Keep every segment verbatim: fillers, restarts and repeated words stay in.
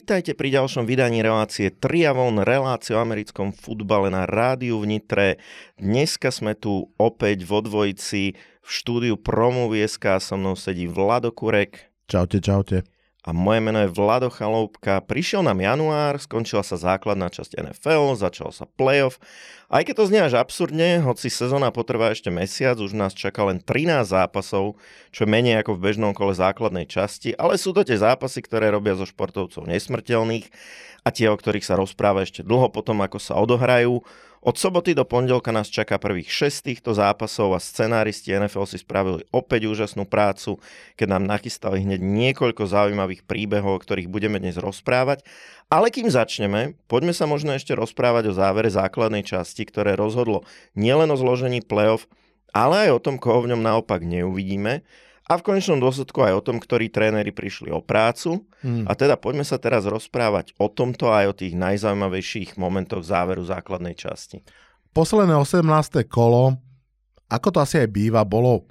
Vítajte pri ďalšom vydaní relácie Triavon, relácie o americkom futbale na rádiu v Nitre. Dneska sme tu opäť vo dvojici v štúdiu Promovieska, so mnou sedí Vlado Kurek. Čaute, čaute. A moje meno je Vlado Chaloupka. Prišiel nám január, skončila sa základná časť en ef el, začal sa playoff. Aj keď to znie až absurdne, hoci sezóna potrvá ešte mesiac, už nás čaká len trinásť zápasov, čo je menej ako v bežnom kole základnej časti, ale sú to tie zápasy, ktoré robia zo športovcov nesmrteľných a tie, o ktorých sa rozpráva ešte dlho potom, ako sa odohrajú. Od soboty do pondelka nás čaká prvých šesť týchto zápasov a scenáristi en ef el si spravili opäť úžasnú prácu, keď nám nachystali hneď niekoľko zaujímavých príbehov, o ktorých budeme dnes rozprávať. Ale kým začneme, poďme sa možno ešte rozprávať o závere základnej časti, ktoré rozhodlo nielen o zložení playoff, ale aj o tom, koho v ňom naopak neuvidíme. A v konečnom dôsledku aj o tom, ktorí tréneri prišli o prácu. Hmm. A teda poďme sa teraz rozprávať o tomto aj o tých najzaujímavejších momentoch záveru základnej časti. Posledné osemnáste kolo, ako to asi aj býva, bolo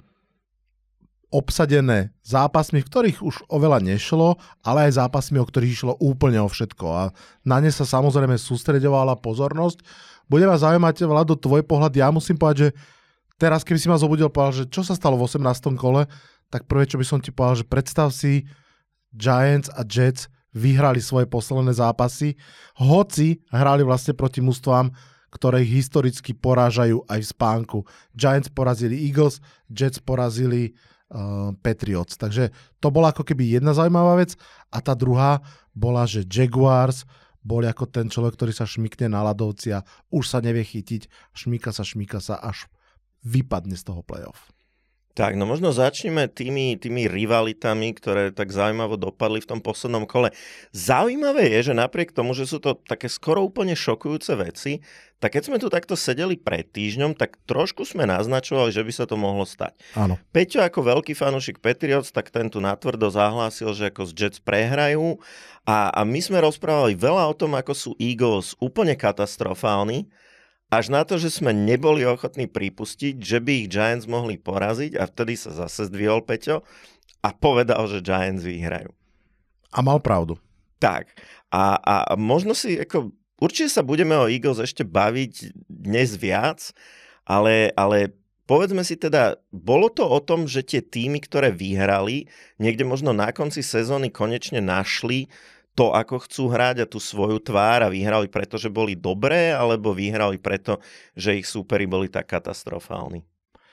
obsadené zápasmi, v ktorých už oveľa nešlo, ale aj zápasmi, o ktorých išlo úplne o všetko. A na ne sa samozrejme sústreďovala pozornosť. Bude ma zaujímať, Vlado, tvoj pohľad. Ja musím povedať, že teraz, keby si ma zobudil, povedal, že čo sa stalo v osemnástom kole, tak prvé, čo by som ti povedal, že predstav si, Giants a Jets vyhrali svoje posledné zápasy, hoci hrali vlastne proti mužstvám, ktoré ich historicky porážajú aj v spánku. Giants porazili Eagles, Jets porazili uh, Patriots. Takže to bola ako keby jedna zaujímavá vec. A tá druhá bola, že Jaguars boli ako ten človek, ktorý sa šmykne na ľadovci a už sa nevie chytiť. Šmíka sa, šmíka sa, až vypadne z toho playoff. Tak, no možno začneme tými, tými rivalitami, ktoré tak zaujímavo dopadli v tom poslednom kole. Zaujímavé je, že napriek tomu, že sú to také skoro úplne šokujúce veci, tak keď sme tu takto sedeli pred týždňom, tak trošku sme naznačovali, že by sa to mohlo stať. Áno. Peťo ako veľký fanúšik Patriots, tak ten tu natvrdo zahlásil, že ako z Jets prehrajú a, a my sme rozprávali veľa o tom, ako sú Eagles úplne katastrofálni, až na to, že sme neboli ochotní pripustiť, že by ich Giants mohli poraziť a vtedy sa zase zdvihol Peťo a povedal, že Giants vyhrajú. A mal pravdu. Tak. A, a možno si, ako, určite sa budeme o Eagles ešte baviť dnes viac, ale, ale povedzme si teda, bolo to o tom, že tie týmy, ktoré vyhrali, niekde možno na konci sezóny konečne našli to, ako chcú hrať a tú svoju tvár a vyhrali preto, že boli dobré, alebo vyhrali preto, že ich súperi boli tak katastrofálni?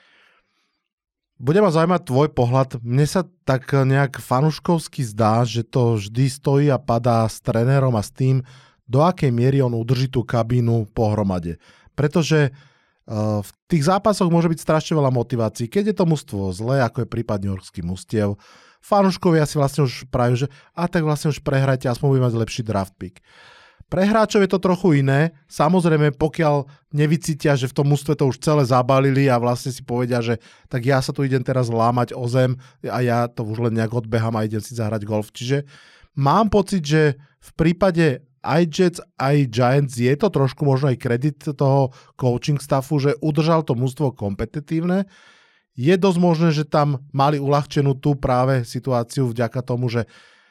Bude ma zaujímať tvoj pohľad. Mne sa tak nejak fanuškovsky zdá, že to vždy stojí a padá s trénerom a s tým, do akej miery on udrží tú kabínu pohromade. Pretože uh, v tých zápasoch môže byť strašne veľa motivácií. Keď je to mužstvo zlé, ako je prípad newyorský mužstiev, fanúškovia si vlastne už prajú, že a tak vlastne už prehrajte, aspoň budeme mať lepší draft pick. Pre hráčov je to trochu iné. Samozrejme, pokiaľ nevycítia, že v tom mužstve to už celé zabalili a vlastne si povedia, že tak ja sa tu idem teraz lámať o zem a ja to už len nejak odbehám a idem si zahrať golf. Čiže mám pocit, že v prípade aj Jets, aj Giants je to trošku možno aj kredit toho coaching staffu, že udržal to mužstvo kompetitívne. Je dosť možné, že tam mali uľahčenú tú práve situáciu vďaka tomu, že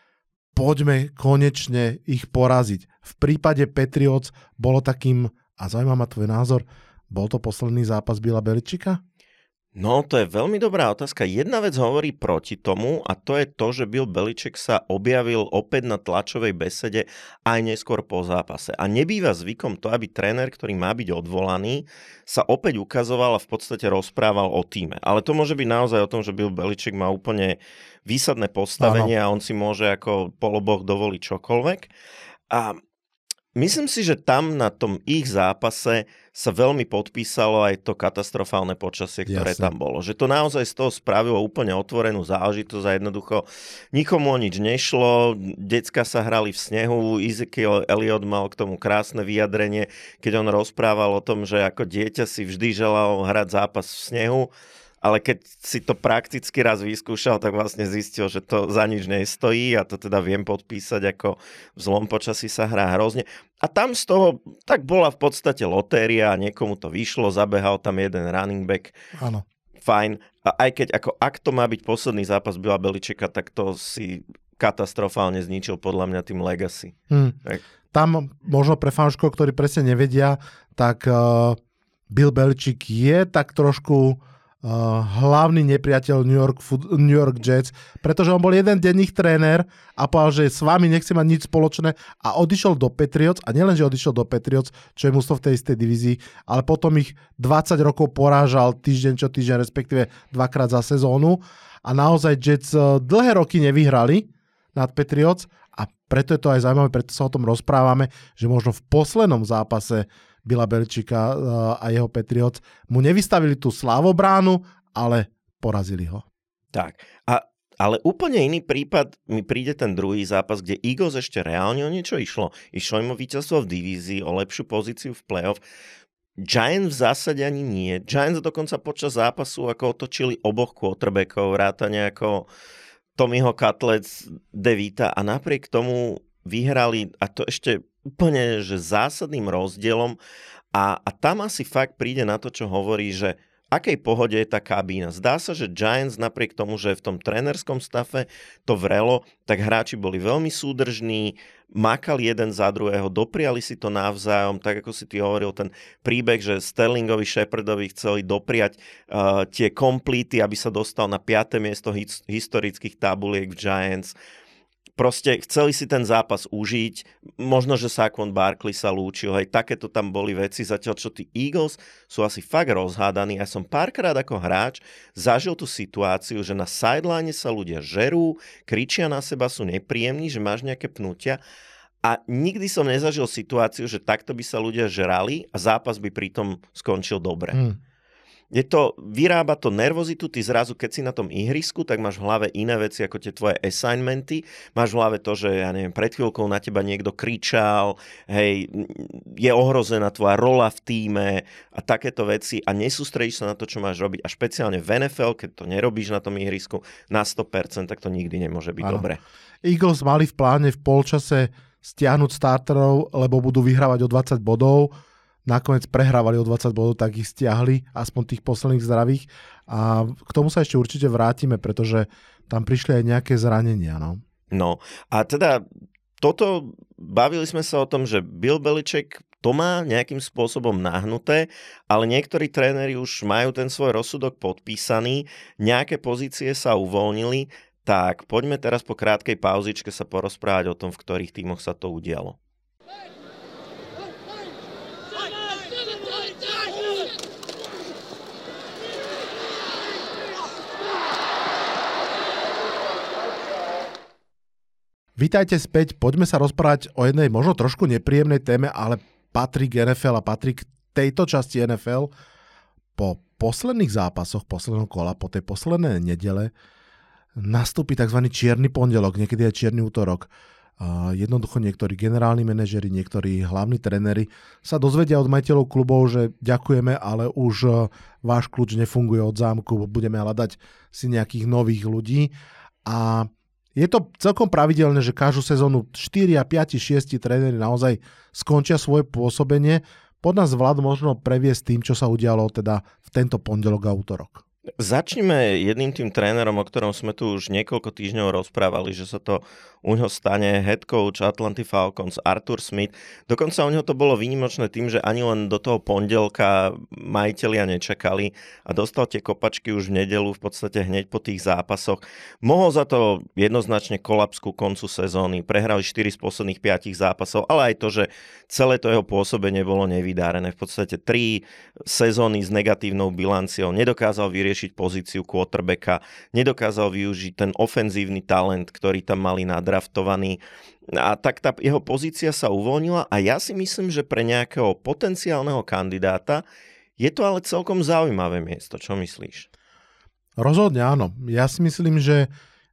poďme konečne ich poraziť. V prípade Patriots bolo takým, a zaujíma ma tvoj názor, bol to posledný zápas Billa Beličika? No, to je veľmi dobrá otázka. Jedna vec hovorí proti tomu a to je to, že Bill Belichick sa objavil opäť na tlačovej besede aj neskôr po zápase. A nebýva zvykom to, aby tréner, ktorý má byť odvolaný, sa opäť ukazoval a v podstate rozprával o tíme. Ale to môže byť naozaj o tom, že Bill Belichick má úplne výsadné postavenie ano. A on si môže ako poloboch dovoliť čokoľvek. A myslím si, že tam na tom ich zápase sa veľmi podpísalo aj to katastrofálne počasie, ktoré Jasne. Tam bolo. Že to naozaj z toho spravilo úplne otvorenú záležitosť a jednoducho nikomu o nič nešlo. Decka sa hrali v snehu, Ezekiel Elliott mal k tomu krásne vyjadrenie, keď on rozprával o tom, že ako dieťa si vždy želal hrať zápas v snehu, ale keď si to prakticky raz vyskúšal, tak vlastne zistil, že to za nič nestojí a to teda viem podpísať, ako v zlom počasí sa hrá hrozne. A tam z toho, tak bola v podstate lotéria a niekomu to vyšlo, zabehal tam jeden running back. Áno. Fajn. A aj keď, ako ak to má byť posledný zápas Billa Belichicka, tak to si katastrofálne zničil podľa mňa tým Legacy. Hmm. Tam možno pre fanúšikov, ktorí presne nevedia, tak uh, Bill Belichick je tak trošku Uh, hlavný nepriateľ New York, New York Jets, pretože on bol jeden deň ich tréner a povedal, že s vami nechce mať nič spoločné a odišiel do Patriots a nielen, že odišiel do Patriots, čo je mužstvo v tej istej divízii, ale potom ich dvadsať rokov porážal týždeň čo týždeň, respektíve dvakrát za sezónu a naozaj Jets uh, dlhé roky nevyhrali nad Patriots a preto je to aj zaujímavé, preto sa o tom rozprávame, že možno v poslednom zápase Billa Belichicka a jeho Patriots mu nevystavili tú slávobránu, ale porazili ho. Tak, a, ale úplne iný prípad mi príde ten druhý zápas, kde Eagles ešte reálne o niečo išlo. Išlo im o víťazstvo v divízii, o lepšiu pozíciu v playoff. Giants v zásade ani nie. Giants dokonca počas zápasu ako otočili oboch quarterbackov, vrátane ako Tommyho Cutlets, DeVita a napriek tomu vyhrali, a to ešte úplne že zásadným rozdielom a, a tam asi fakt príde na to, čo hovorí, že akej pohode je tá kabína. Zdá sa, že Giants napriek tomu, že v tom trénerskom stave to vrelo, tak hráči boli veľmi súdržní, makali jeden za druhého, dopriali si to navzájom, tak ako si ty hovoril, ten príbeh, že Sterlingovi, Shepardovi chceli dopriať uh, tie komplity, aby sa dostal na piate miesto his- historických tabuliek v Giants. Proste chceli si ten zápas užiť, možno, že Saquon Barkley sa lúčil, hej, takéto tam boli veci, zatiaľ čo tí Eagles sú asi fakt rozhádaní. Ja som párkrát ako hráč zažil tú situáciu, že na sideline sa ľudia žerú, kričia na seba, sú nepríjemní, že máš nejaké pnutia a nikdy som nezažil situáciu, že takto by sa ľudia žrali a zápas by pritom skončil dobre. Hmm. Je to, vyrába to nervozitu, ty zrazu, keď si na tom ihrisku, tak máš v hlave iné veci ako tie tvoje assignmenty, máš v hlave to, že ja neviem, pred chvíľkou na teba niekto kričal, hej, je ohrozená tvoja rola v tíme a takéto veci a nesústredíš sa na to, čo máš robiť a špeciálne v en ef el, keď to nerobíš na tom ihrisku na sto percent, tak to nikdy nemôže byť ano. Dobre. Eagles mali v pláne v polčase stiahnuť starterov, lebo budú vyhrávať o dvadsať bodov. Nakoniec prehrávali o dvadsať bodov, tak ich stiahli, aspoň tých posledných zdravých. A k tomu sa ešte určite vrátime, pretože tam prišli aj nejaké zranenia. No, no a teda toto, bavili sme sa o tom, že Bill Belichick to má nejakým spôsobom nahnuté, ale niektorí tréneri už majú ten svoj rozsudok podpísaný, nejaké pozície sa uvoľnili, tak poďme teraz po krátkej pauzičke sa porozprávať o tom, v ktorých tímoch sa to udialo. Vítajte späť, poďme sa rozprávať o jednej možno trošku nepríjemnej téme, ale patrí k en ef el a patrí k tejto časti en ef el. Po posledných zápasoch, posledného kola, po tej poslednej nedele nastúpi tzv. Čierny pondelok, niekedy aj čierny útorok. Uh, jednoducho niektorí generálni manažeri, niektorí hlavní tréneri sa dozvedia od majiteľov klubov, že ďakujeme, ale už uh, váš kľúč nefunguje od zámku, budeme hľadať si nejakých nových ľudí. A je to celkom pravidelné, že každú sezónu štyri, päť, šesť tréneri naozaj skončia svoje pôsobenie. Pod nás Vlad možno previesť tým, čo sa udialo teda v tento pondelok a útorok. Začneme jedným tým trénerom, o ktorom sme tu už niekoľko týždňov rozprávali, že sa to u ňoho stane head coach Atlanta Falcons Arthur Smith. Dokonca u ňoho to bolo výnimočné tým, že ani len do toho pondelka majitelia nečakali a dostal tie kopačky už v nedeľu v podstate hneď po tých zápasoch. Mohol za to jednoznačne kolaps ku koncu sezóny, prehrali štyri z posledných piatich zápasov, ale aj to, že celé to jeho pôsobenie bolo nevydárené. V podstate tri sezóny s negatívnou bilanciou, nedokázal vyriešiť pozíciu quarterbacka, nedokázal využiť ten ofenzívny talent, ktorý tam mali nadraftovaný. A tak tá jeho pozícia sa uvoľnila a ja si myslím, že pre nejakého potenciálneho kandidáta je to ale celkom zaujímavé miesto. Čo myslíš? Rozhodne áno. Ja si myslím, že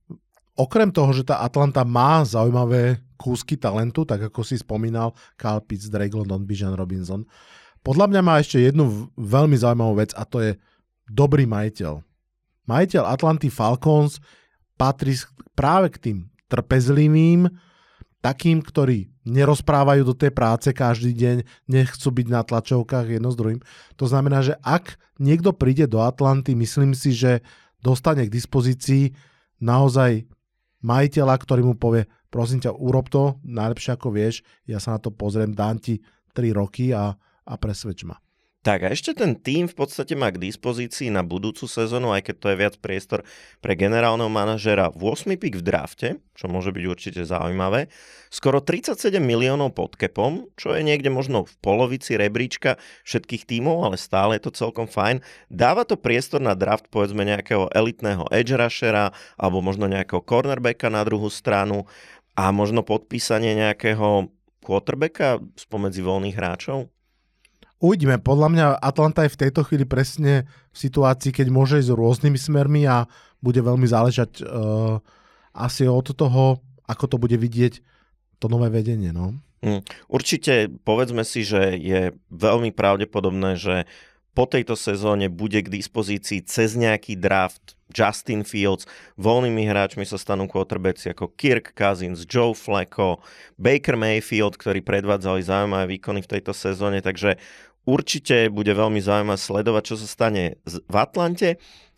okrem toho, že tá Atlanta má zaujímavé kúsky talentu, tak ako si spomínal, Kyle Pitts, Drake London, Bijan Robinson, podľa mňa má ešte jednu veľmi zaujímavú vec a to je dobrý majiteľ. Majiteľ Atlanty Falcons patrí práve k tým trpezlivým, takým, ktorí nerozprávajú do tej práce každý deň, nechcú byť na tlačovkách jedno s druhým. To znamená, že ak niekto príde do Atlanty, myslím si, že dostane k dispozícii naozaj majiteľa, ktorý mu povie, prosím ťa, urob to, najlepšie ako vieš, ja sa na to pozriem, dám ti tri roky a, a presvedč ma. Tak a ešte ten tím v podstate má k dispozícii na budúcu sezónu, aj keď to je viac priestor pre generálneho manažera, ôsmy pik v drafte, čo môže byť určite zaujímavé, skoro tridsaťsedem miliónov pod capom, čo je niekde možno v polovici rebríčka všetkých tímov, ale stále je to celkom fajn. Dáva to priestor na draft povedzme nejakého elitného edge rushera alebo možno nejakého cornerbacka na druhú stranu a možno podpísanie nejakého quarterbacka spomedzi voľných hráčov? Uvidíme. Podľa mňa Atlanta je v tejto chvíli presne v situácii, keď môže ísť rôznymi smermi a bude veľmi záležať uh, asi od toho, ako to bude vidieť to nové vedenie. No? Mm, určite povedzme si, že je veľmi pravdepodobné, že po tejto sezóne bude k dispozícii cez nejaký draft Justin Fields, voľnými hráčmi sa stanú quarterbacki ako Kirk Cousins, Joe Flacco, Baker Mayfield, ktorí predvádzali zaujímavé výkony v tejto sezóne, takže určite bude veľmi zaujímavé sledovať, čo sa stane v Atlante.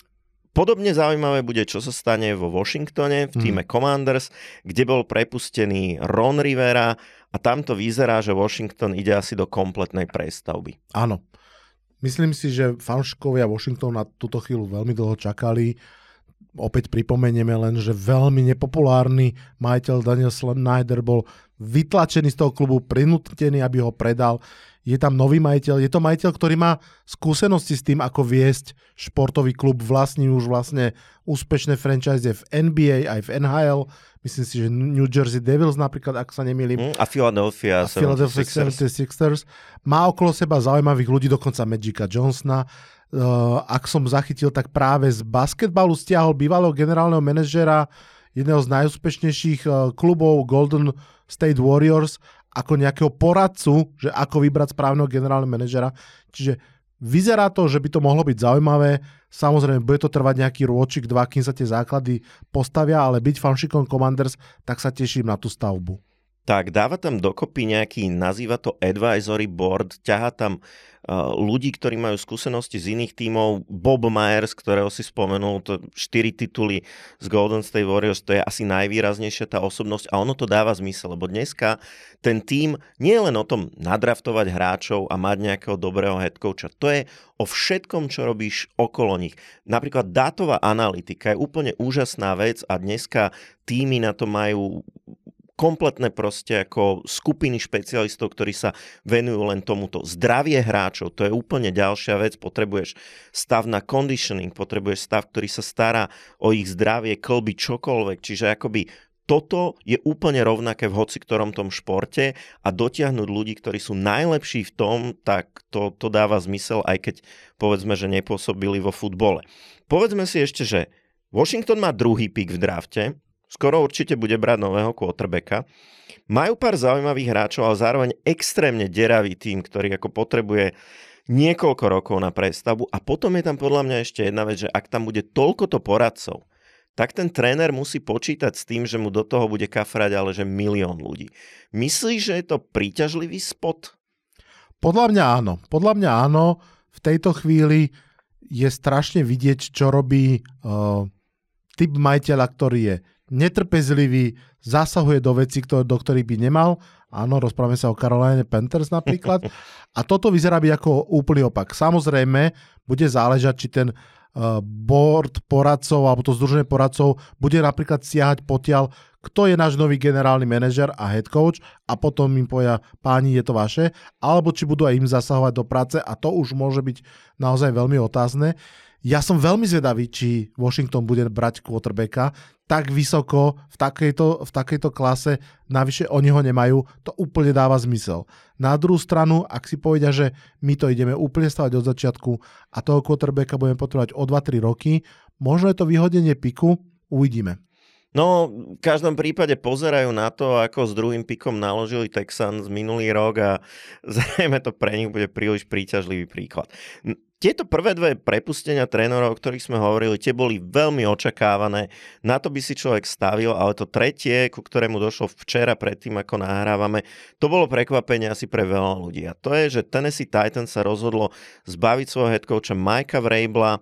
Podobne zaujímavé bude, čo sa stane vo Washingtone, v týme Commanders, kde bol prepustený Ron Rivera a tam to vyzerá, že Washington ide asi do kompletnej prestavby. Áno. Myslím si, že fanúšikovia Washingtonu na túto chvíľu veľmi dlho čakali. Opäť pripomenieme len, že veľmi nepopulárny majiteľ Daniel Snyder bol vytlačený z toho klubu, prinútený, aby ho predal. Je tam nový majiteľ, je to majiteľ, ktorý má skúsenosti s tým, ako viesť športový klub, vlastní už vlastne úspešné franchise v N B A aj v N H L. Myslím si, že New Jersey Devils napríklad, ak sa nemýlim. Mm, a Philadelphia, a Philadelphia sedemdesiatšesť ers. Má okolo seba zaujímavých ľudí, dokonca Magica Johnsona. Uh, ak som zachytil, tak práve z basketbalu stiahol bývalého generálneho manažera jedného z najúspešnejších uh, klubov Golden State Warriors ako nejakého poradcu, že ako vybrať správneho generálneho manažera. Čiže vyzerá to, že by to mohlo byť zaujímavé. Samozrejme, bude to trvať nejaký rôčik, dva, kým sa tie základy postavia, ale byť fanšikom Commanders, tak sa teším na tú stavbu. Tak dáva tam dokopy nejaký, nazýva to advisory board, ťahá tam uh, ľudí, ktorí majú skúsenosti z iných tímov. Bob Myers, ktorého si spomenul, to štyri tituly z Golden State Warriors, to je asi najvýraznejšia tá osobnosť a ono to dáva zmysel, lebo dneska ten tím nie je len o tom nadraftovať hráčov a mať nejakého dobrého headcoacha, to je o všetkom, čo robíš okolo nich. Napríklad dátová analytika je úplne úžasná vec a dneska tímy na to majú kompletné proste ako skupiny špecialistov, ktorí sa venujú len tomuto. Zdravie hráčov, to je úplne ďalšia vec. Potrebuješ stav na conditioning, potrebuješ stav, ktorý sa stará o ich zdravie, klby, čokoľvek. Čiže akoby toto je úplne rovnaké v hoci ktorom tom športe a dotiahnuť ľudí, ktorí sú najlepší v tom, tak to, to dáva zmysel, aj keď povedzme, že nepôsobili vo futbole. Povedzme si ešte, že Washington má druhý pik v drafte, skoro určite bude brať nového quarterbacka. Majú pár zaujímavých hráčov, ale zároveň extrémne deravý tím, ktorý ako potrebuje niekoľko rokov na prestavbu. A potom je tam podľa mňa ešte jedna vec, že ak tam bude toľkoto poradcov, tak ten tréner musí počítať s tým, že mu do toho bude kafrať ale že milión ľudí. Myslíš, že je to príťažlivý spot? Podľa mňa áno. Podľa mňa áno. V tejto chvíli je strašne vidieť, čo robí uh, typ majiteľa, ktorý je netrpezlivý, zasahuje do vecí, ktoré, do ktorých by nemal. Áno, rozprávame sa o Carolina Panthers napríklad. A toto vyzerá byť ako úplný opak. Samozrejme, bude záležať, či ten uh, board poradcov alebo to združenie poradcov bude napríklad siahať potiaľ, kto je náš nový generálny manažer a head coach a potom im povedia, páni, je to vaše, alebo či budú aj im zasahovať do práce a to už môže byť naozaj veľmi otázne. Ja som veľmi zvedavý, či Washington bude brať quarterbacka tak vysoko v takejto, v takejto klase, navyše oni ho nemajú, to úplne dáva zmysel. Na druhú stranu, ak si povedia, že my to ideme úplne stavať od začiatku a toho quarterbacka budeme potrebovať o dva tri roky, možno je to vyhodenie piku, uvidíme. No, v každom prípade pozerajú na to, ako s druhým pikom naložili Texans minulý rok a zrejme to pre nich bude príliš príťažlivý príklad. Tieto prvé dve prepustenia trénerov, o ktorých sme hovorili, tie boli veľmi očakávané. Na to by si človek stavil, ale to tretie, ku ktorému došlo včera predtým, ako nahrávame, to bolo prekvapenie asi pre veľa ľudí. A to je, že Tennessee Titans sa rozhodlo zbaviť svojho headcoacha Mikea Vrabela.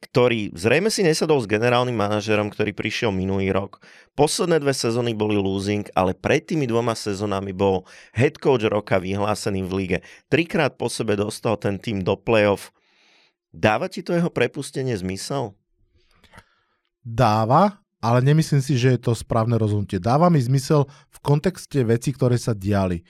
ktorý zrejme si nesadol s generálnym manažerom, ktorý prišiel minulý rok. Posledné dve sezóny boli losing, ale pred tými dvoma sezónami bol head coach roka vyhlásený v lige. Trikrát po sebe dostal ten tým do playoff. Dáva ti to jeho prepustenie zmysel? Dáva, ale nemyslím si, že je to správne rozhodnutie. Dáva mi zmysel v kontexte vecí, ktoré sa diali.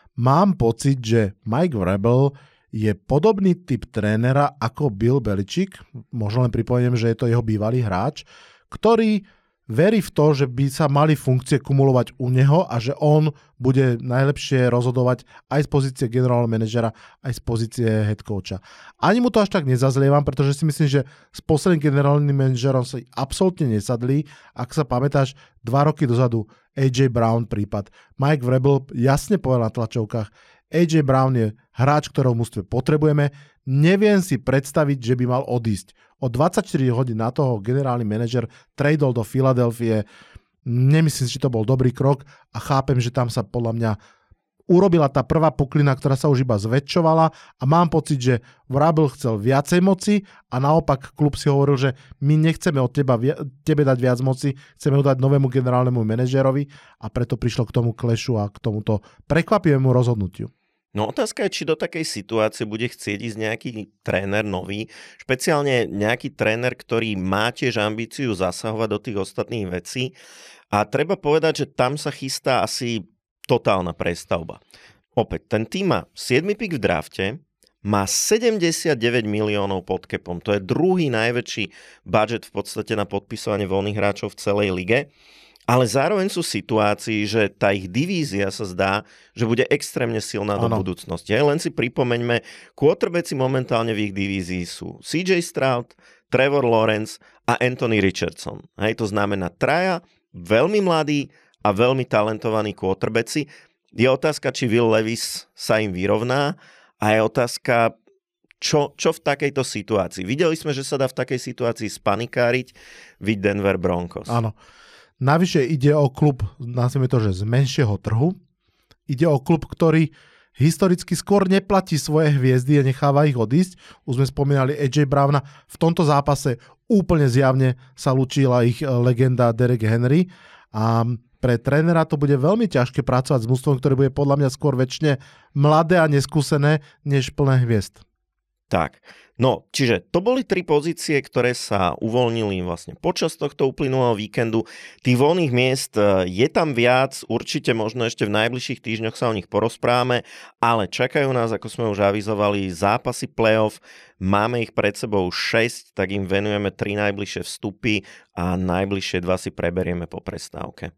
Mám pocit, že Mike Vrabel je podobný typ trénera ako Bill Belichick. Možno len pripomeniem, že je to jeho bývalý hráč, ktorý verí v to, že by sa mali funkcie kumulovať u neho a že on bude najlepšie rozhodovať aj z pozície generálneho manažera, aj z pozície head coacha. Ani mu to až tak nezazlievam, pretože si myslím, že s posledným generálnym manažerom sa absolútne nesadli. Ak sa pamätáš, dva roky dozadu á jé Brown prípad. Mike Vrabel jasne povedal na tlačovkách, á jé Brown je hráč, ktorého v mužstve potrebujeme. Neviem si predstaviť, že by mal odísť. O dvadsaťštyri hodín na toho generálny manažer tradol do Filadelfie. Nemyslím si, že to bol dobrý krok a chápem, že tam sa podľa mňa urobila tá prvá puklina, ktorá sa už iba zväčšovala a mám pocit, že Vrabel chcel viacej moci a naopak klub si hovoril, že my nechceme od teba, tebe dať viac moci, chceme ho dať novému generálnemu manažerovi a preto prišlo k tomu klešu a k tomuto prekvapivému rozhodnutiu. No otázka je, či do takej situácie bude chcieť ísť nejaký tréner nový, špeciálne nejaký tréner, ktorý má tiež ambíciu zasahovať do tých ostatných vecí. A treba povedať, že tam sa chystá asi totálna prestavba. Opäť, ten tým má siedmy pik v drafte, má sedemdesiatdeväť miliónov pod capom. To je druhý najväčší budget v podstate na podpisovanie voľných hráčov v celej lige. Ale zároveň sú situácii, že tá ich divízia sa zdá, že bude extrémne silná ano. Do budúcnosti. Len si pripomeňme, quarterbacki momentálne v ich divízii sú cé jé Stroud, Trevor Lawrence a Anthony Richardson. Hej, to znamená traja, veľmi mladí a veľmi talentovaní quarterbacki. Je otázka, či Will Levis sa im vyrovná a je otázka, čo, čo v takejto situácii. Videli sme, že sa dá v takej situácii spanikáriť vid Denver Broncos. Áno. Navyše ide o klub, nazvime to, že z menšieho trhu. Ide o klub, ktorý historicky skôr neplatí svoje hviezdy a necháva ich odísť. Už sme spomínali á jé Browna. V tomto zápase úplne zjavne sa lúčila ich legenda Derek Henry. A pre trénera to bude veľmi ťažké pracovať s mužstvom, ktoré bude podľa mňa skôr väčšine mladé a neskúsené, než plné hviezd. Tak, no, čiže to boli tri pozície, ktoré sa uvoľnili vlastne počas tohto uplynulého víkendu. Tých voľných miest je tam viac, určite možno ešte v najbližších týždňoch sa o nich porozprávame, ale čakajú nás, ako sme už avizovali, zápasy playoff, máme ich pred sebou šesť, tak im venujeme tri najbližšie vstupy a najbližšie dva si preberieme po prestávke.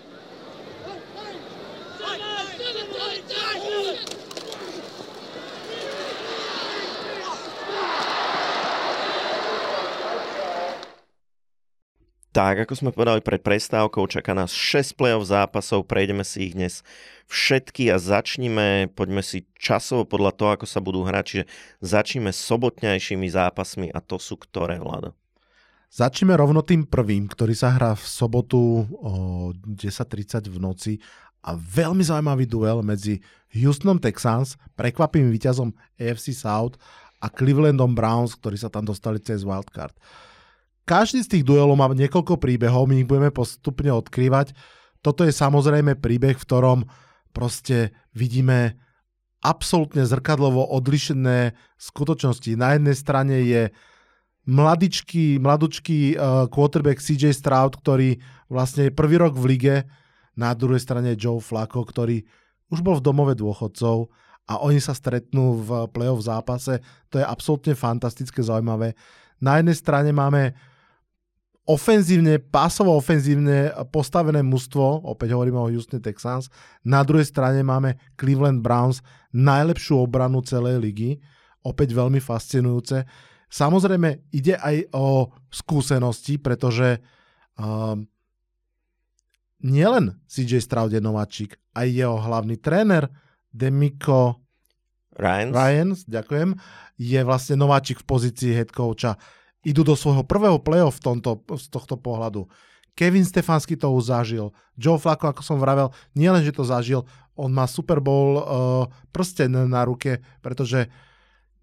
Tak, ako sme povedali pred prestávkou, čaká nás šesť play-off zápasov, prejdeme si ich dnes všetky a začnime, poďme si časovo podľa toho, ako sa budú hrať, čiže začneme sobotňajšími zápasmi a to sú ktoré, Vlado? Začneme rovno tým prvým, ktorý sa hrá v sobotu o desať tridsať v noci a veľmi zaujímavý duel medzi Houstonom Texans, prekvapivým víťazom á ef cé South a Clevelandom Browns, ktorí sa tam dostali cez wildcard. Každý z tých duelov má niekoľko príbehov, my ich budeme postupne odkrývať. Toto je samozrejme príbeh, v ktorom proste vidíme absolútne zrkadlovo odlišené skutočnosti. Na jednej strane je mladičký, mladučký uh, quarterback cé jé Stroud, ktorý vlastne je prvý rok v lige. Na druhej strane je Joe Flacco, ktorý už bol v domove dôchodcov a oni sa stretnú v playoff zápase. To je absolútne fantastické, zaujímavé. Na jednej strane máme ofenzívne, pásovo ofenzívne postavené mužstvo, opäť hovoríme o Houstone Texans, na druhej strane máme Cleveland Browns, najlepšiu obranu celej ligy, opäť veľmi fascinujúce. Samozrejme ide aj o skúsenosti, pretože um, nielen cé jé Stroud je nováčik, aj jeho hlavný tréner DeMeco Ryans. Ryans, ďakujem, je vlastne nováčik v pozícii head coacha. Idú do svojho prvého playoff v tomto, z tohto pohľadu. Kevin Stefanský to už zažil. Joe Flacco, ako som vravel, nielen, že to zažil, on má Super Bowl uh, prsten na ruke, pretože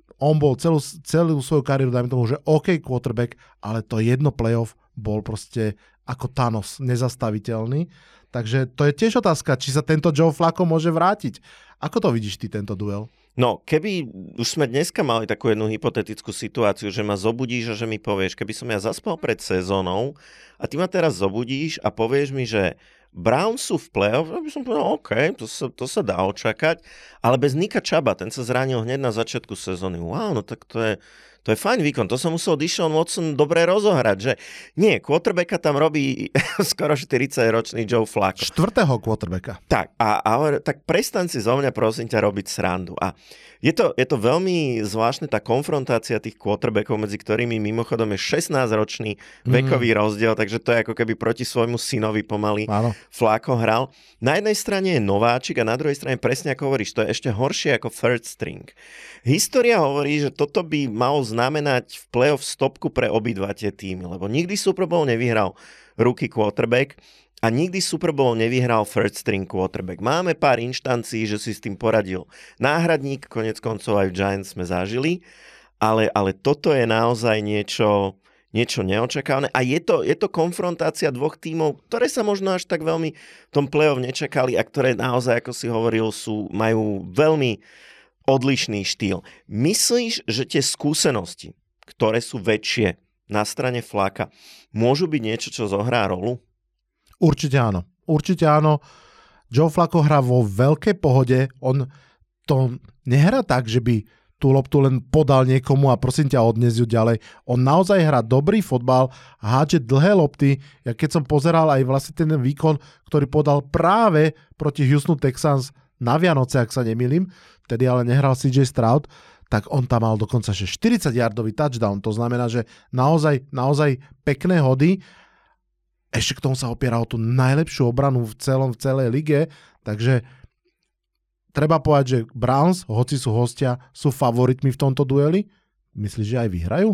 on bol celú, celú svoju kariéru, dajme tomu, že OK quarterback, ale to jedno playoff bol proste ako Thanos, nezastaviteľný. Takže to je tiež otázka, či sa tento Joe Flacco môže vrátiť. Ako to vidíš ty, tento duel? No, keby už sme dneska mali takú jednu hypotetickú situáciu, že ma zobudíš a že mi povieš, keby som ja zaspal pred sezónou a ty ma teraz zobudíš a povieš mi, že Browns sú v play-off, aby som povedal, OK, to sa, to sa dá očakať, ale bez Nicka Chuba, ten sa zranil hneď na začiatku sezóny. Wow, no tak to je, to je fajn výkon, to sa musel Deshaun Watson dobre rozohrať, že nie, quarterbacka tam robí skoro štyridsaťročný Joe Flacco. Štvrtého quarterbacka. Tak, a, a tak prestaň si zo mňa, prosím ťa, robiť srandu. A je to, je to veľmi zvláštne tá konfrontácia tých quarterbackov, medzi ktorými mimochodom je šestnásťročný vekový mm. rozdiel, takže to je ako keby proti svojmu synovi pomaly Áno. Flacco hral. Na jednej strane je nováčik a na druhej strane presne ako hovoríš, to je ešte horšie ako third string. História hovorí, že toto by malo znamenať v play-off stopku pre obidva tie týmy, lebo nikdy Super Bowl nevyhral rookie quarterback a nikdy Super Bowl nevyhral third string quarterback. Máme pár inštancií, že si s tým poradil náhradník, konec koncov aj v Giants sme zažili, ale, ale toto je naozaj niečo, niečo neočakávané a je to, je to konfrontácia dvoch tímov, ktoré sa možno až tak veľmi v tom play-off nečakali a ktoré naozaj, ako si hovoril, sú, majú veľmi odlišný štýl. Myslíš, že tie skúsenosti, ktoré sú väčšie na strane Flacca, môžu byť niečo, čo zohrá rolu? Určite áno. Určite áno. Joe Flacco hrá vo veľkej pohode. On to nehrá tak, že by tú loptu len podal niekomu a prosím ťa odnes ju ďalej. On naozaj hrá dobrý fotbal a hádže dlhé lopty. Ja keď som pozeral aj vlastne ten výkon, ktorý podal práve proti Houstonu Texans na Vianoce, ak sa nemýlim, vtedy ale nehral C J Stroud, tak on tam mal dokonca že štyridsať-yardový touchdown. To znamená, že naozaj, naozaj pekné hody. Ešte k tomu sa opiera o tú najlepšiu obranu v celom, v celej lige, takže treba povedať, že Browns, hoci sú hostia, sú favoritmi v tomto dueli. Myslíš, že aj vyhrajú?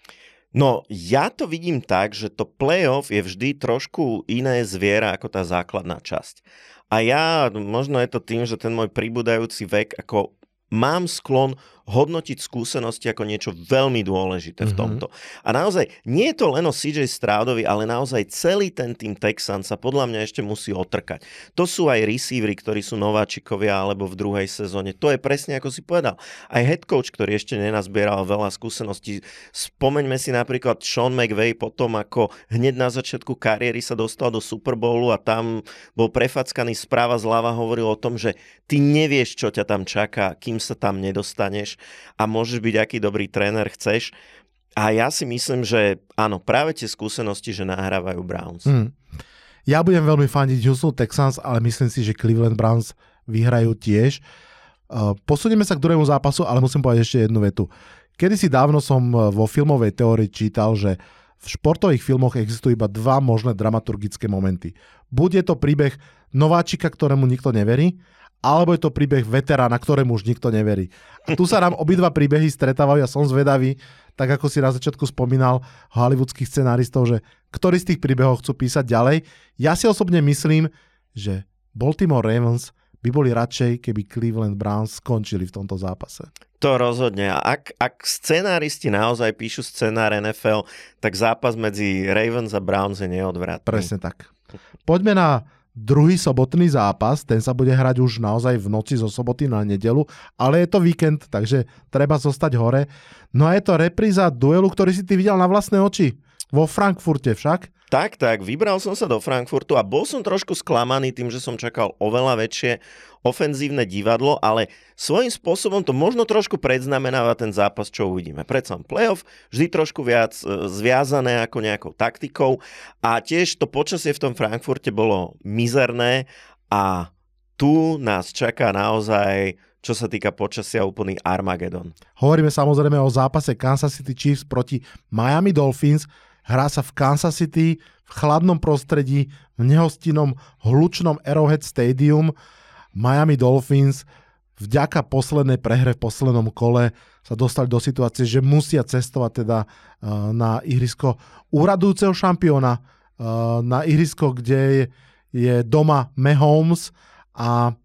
No, ja to vidím tak, že to playoff je vždy trošku iné zviera ako tá základná časť. A ja, možno je to tým, že ten môj pribúdajúci vek, ako mám sklon hodnotiť skúsenosti ako niečo veľmi dôležité v tomto. Mm-hmm. A naozaj, nie je to len o C J Stroudovi, ale naozaj celý ten tým Texans sa podľa mňa ešte musí otrkať. To sú aj receivery, ktorí sú nováčikovia alebo v druhej sezóne. To je presne ako si povedal. Aj head coach, ktorý ešte nenazbieral veľa skúseností. Spomeňme si napríklad Sean McVay potom, ako hneď na začiatku kariéry sa dostal do Super Bowlu a tam bol prefackaný správa zľava, hovoril o tom, že ty nevieš, čo ťa tam čaká, kým sa tam nedostaneš a môžeš byť aký dobrý tréner chceš. A ja si myslím, že áno, práve tie skúsenosti, že nahrávajú Browns. Hmm. Ja budem veľmi fandiť Houston Texans, ale myslím si, že Cleveland Browns vyhrajú tiež. Uh, posunieme sa k druhému zápasu, ale musím povedať ešte jednu vetu. Kedysi dávno som vo filmovej teórii čítal, že v športových filmoch existujú iba dva možné dramaturgické momenty. Buď je to príbeh nováčika, ktorému nikto neverí, alebo je to príbeh veterána, ktorému už nikto neverí. A tu sa nám obidva príbehy stretávajú a som zvedavý, tak ako si na začiatku spomínal hollywoodských scenáristov, že ktorí z tých príbehov chcú písať ďalej. Ja si osobne myslím, že Baltimore Ravens by boli radšej, keby Cleveland Browns skončili v tomto zápase. To rozhodne. A ak, ak scenáristi naozaj píšu scenár en ef el, tak zápas medzi Ravens a Browns je neodvratný. Presne tak. Poďme na druhý sobotný zápas, ten sa bude hrať už naozaj v noci zo soboty na nedeľu, ale je to víkend, takže treba zostať hore. No a je to repríza duelu, ktorý si ty videl na vlastné oči. Vo Frankfurte však. Tak, tak, vybral som sa do Frankfurtu a bol som trošku sklamaný tým, že som čakal oveľa väčšie ofenzívne divadlo, ale svojím spôsobom to možno trošku predznamenáva ten zápas, čo uvidíme. Predsa playoff, vždy trošku viac zviazané ako nejakou taktikou a tiež to počasie v tom Frankfurte bolo mizerné a tu nás čaká naozaj, čo sa týka počasia, úplný Armagedon. Hovoríme samozrejme o zápase Kansas City Chiefs proti Miami Dolphins. Hrá sa v Kansas City, v chladnom prostredí, v nehostinnom, hlučnom Arrowhead Stadium. Miami Dolphins vďaka poslednej prehre v poslednom kole sa dostali do situácie, že musia cestovať teda na ihrisko úradujúceho šampióna, na ihrisko, kde je doma Mahomes a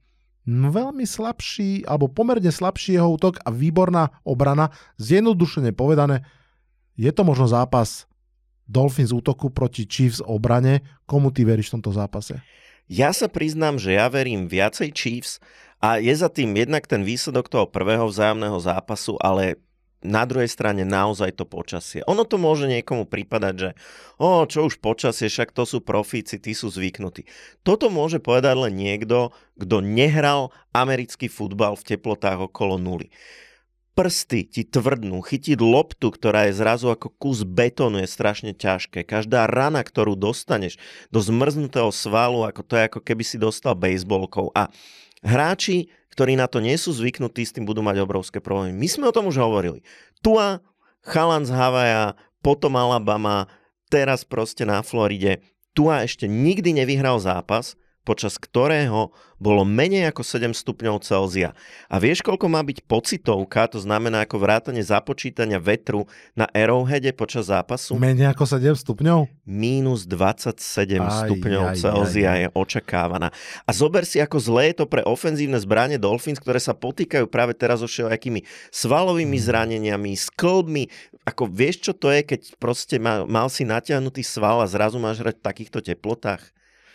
veľmi slabší, alebo pomerne slabší jeho útok a výborná obrana. Zjednodušene povedané, je to možno zápas Dolphins útoku proti Chiefs obrane. Komu ty veríš v tomto zápase? Ja sa priznám, že ja verím viacej Chiefs a je za tým jednak ten výsledok toho prvého vzájomného zápasu, ale na druhej strane naozaj to počasie. Ono to môže niekomu pripadať, že o, čo už počasie, však to sú profíci, tí sú zvyknutí. Toto môže povedať len niekto, kto nehral americký futbal v teplotách okolo nuly. Prsty ti tvrdnú, chytiť loptu, ktorá je zrazu ako kus betónu, je strašne ťažké. Každá rana, ktorú dostaneš do zmrznutého svalu, ako to je ako keby si dostal bejsbolkou. A hráči, ktorí na to nie sú zvyknutí, s tým budú mať obrovské problémy. My sme o tom už hovorili. Tua, chalan z Havaja, potom Alabama, teraz proste na Floride. Tua ešte nikdy nevyhral zápas, počas ktorého bolo menej ako sedem stupňov Celzia. A vieš, koľko má byť pocitovka, to znamená ako vrátane započítania vetru na Arrowheade počas zápasu? Menej ako sedem stupňov? Mínus dvadsaťsedem aj, stupňov aj, Celzia aj, aj. je očakávaná. A zober si, ako zlé je to pre ofenzívne zbrane Dolphins, ktoré sa potýkajú práve teraz so všelijakými svalovými Hmm. zraneniami, sklbmi. Ako vieš, čo to je, keď proste mal, mal si natiahnutý sval a zrazu máš hrať v takýchto teplotách?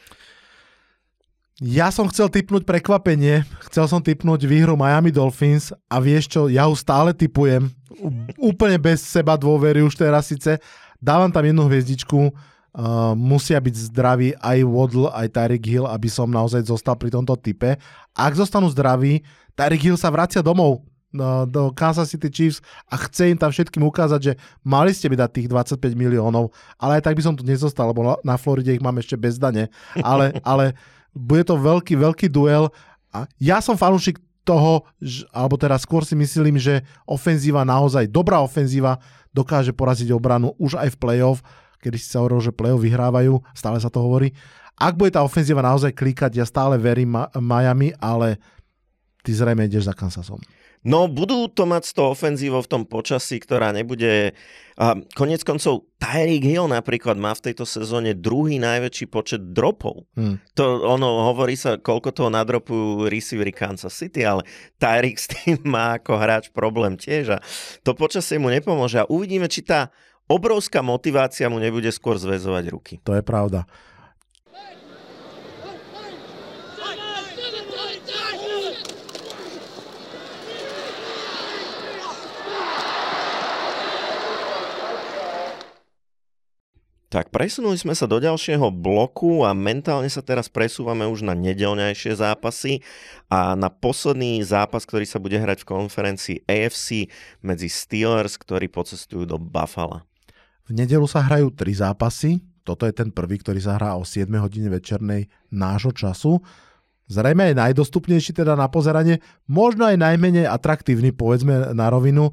Ja som chcel tipnúť prekvapenie, chcel som tipnúť výhru Miami Dolphins a vieš čo, ja už stále tipujem, úplne bez seba dôvery už teraz síce, dávam tam jednu hviezdičku, uh, musia byť zdraví aj Waddle, aj Tyreek Hill, aby som naozaj zostal pri tomto tipe. Ak zostanú zdraví, Tyreek Hill sa vracia domov uh, do Kansas City Chiefs a chce im tam všetkým ukázať, že mali ste mi dať tých dvadsaťpäť miliónov, ale aj tak by som tu nezostal, lebo na Floride ich mám ešte bez dane, ale, ale bude to veľký, veľký duel a ja som fanúšik toho, alebo teraz skôr si myslím, že ofenzíva naozaj, dobrá ofenzíva dokáže poraziť obranu už aj v play-off, kedy si sa hovoril, že play-off vyhrávajú, stále sa to hovorí. Ak bude tá ofenzíva naozaj klikať, ja stále verím Ma- Miami, ale ty zrejme ideš za Kansasom. No, budú to mať z toho ofenzívo v tom počasí, ktorá nebude... A konec koncov, Tyreek Hill napríklad má v tejto sezóne druhý najväčší počet dropov. Hmm. To ono, hovorí sa, koľko toho nadropujú receivery Kansas City, ale Tyreek s tým má ako hráč problém tiež a to počasie mu nepomôže. A uvidíme, či tá obrovská motivácia mu nebude skôr zväzovať ruky. To je pravda. Tak presunuli sme sa do ďalšieho bloku a mentálne sa teraz presúvame už na nedeľňajšie zápasy a na posledný zápas, ktorý sa bude hrať v konferencii á ef cé medzi Steelers, ktorí pocestujú do Buffalo. V nedeľu sa hrajú tri zápasy. Toto je ten prvý, ktorý sa hrá o siedmej hodine večernej nášho času. Zrejme je najdostupnejší teda na pozeranie, možno aj najmenej atraktívny, povedzme na rovinu.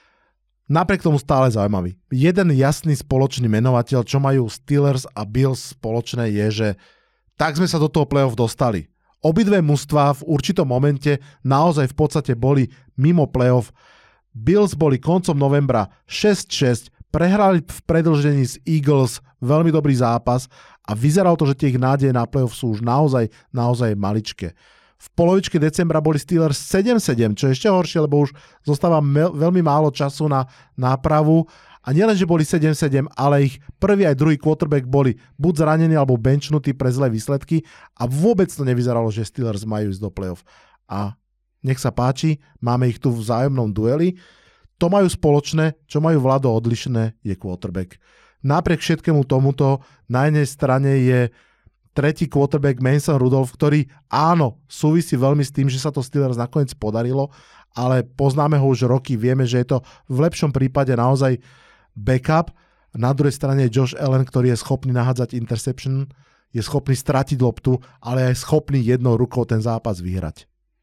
Napriek tomu stále zaujímavý. Jeden jasný spoločný menovateľ, čo majú Steelers a Bills spoločné, je, že tak sme sa do toho play-off dostali. Obidve mužstvá v určitom momente naozaj v podstate boli mimo play-off. Bills boli koncom novembra šesť šesť, prehrali v predĺžení z Eagles, veľmi dobrý zápas a vyzeralo to, že tie ich nádeje na play-off sú už naozaj, naozaj maličké. V polovičke decembra boli Steelers sedem sedem, čo je ešte horšie, lebo už zostáva me- veľmi málo času na nápravu. A nielen, že boli sedem sedem, ale ich prvý aj druhý quarterback boli buď zranení alebo benchnutí pre zlé výsledky a vôbec to nevyzeralo, že Steelers majú ísť do play-off. A nech sa páči, máme ich tu v vzájomnom dueli. To majú spoločné, čo majú Vlado odlišné, je quarterback. Napriek všetkému tomuto, na jednej strane je tretí quarterback Mason Rudolph, ktorý áno, súvisí veľmi s tým, že sa to Steelers nakoniec podarilo, ale poznáme ho už roky, vieme, že je to v lepšom prípade naozaj backup. Na druhej strane je Josh Allen, ktorý je schopný nahádzať interception, je schopný stratiť loptu, ale je schopný jednou rukou ten zápas vyhrať.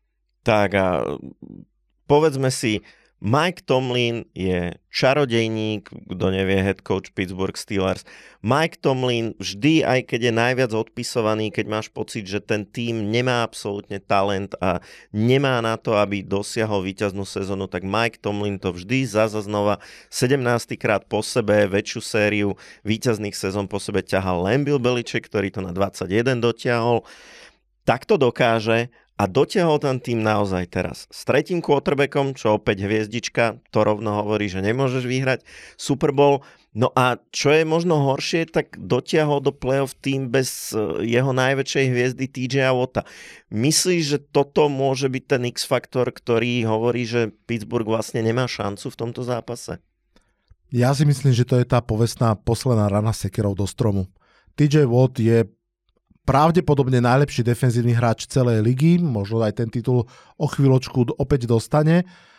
Tak a povedzme si, Mike Tomlin je čarodejník, kto nevie, head coach Pittsburgh Steelers. Mike Tomlin vždy, aj keď je najviac odpisovaný, keď máš pocit, že ten tím nemá absolútne talent a nemá na to, aby dosiahol víťaznú sezónu, tak Mike Tomlin to vždy zaza znova sedemnásty krát po sebe, väčšiu sériu víťazných sezón po sebe ťahal len Bill Belichick, ktorý to na dvadsaťjeden dotiahol. Tak to dokáže a dotiahol ten tým naozaj teraz. S tretím quarterbackom, čo opäť hviezdička, to rovno hovorí, že nemôžeš vyhrať Super Bowl. No a čo je možno horšie, tak dotiahol do playoff tým bez jeho najväčšej hviezdy T J Watta. Myslíš, že toto môže byť ten X-faktor, ktorý hovorí, že Pittsburgh vlastne nemá šancu v tomto zápase? Ja si myslím, že to je tá povestná posledná rana sekerov do stromu. T J Watt je pravdepodobne najlepší defenzívny hráč celej ligy, možno aj ten titul o chvíľočku opäť dostane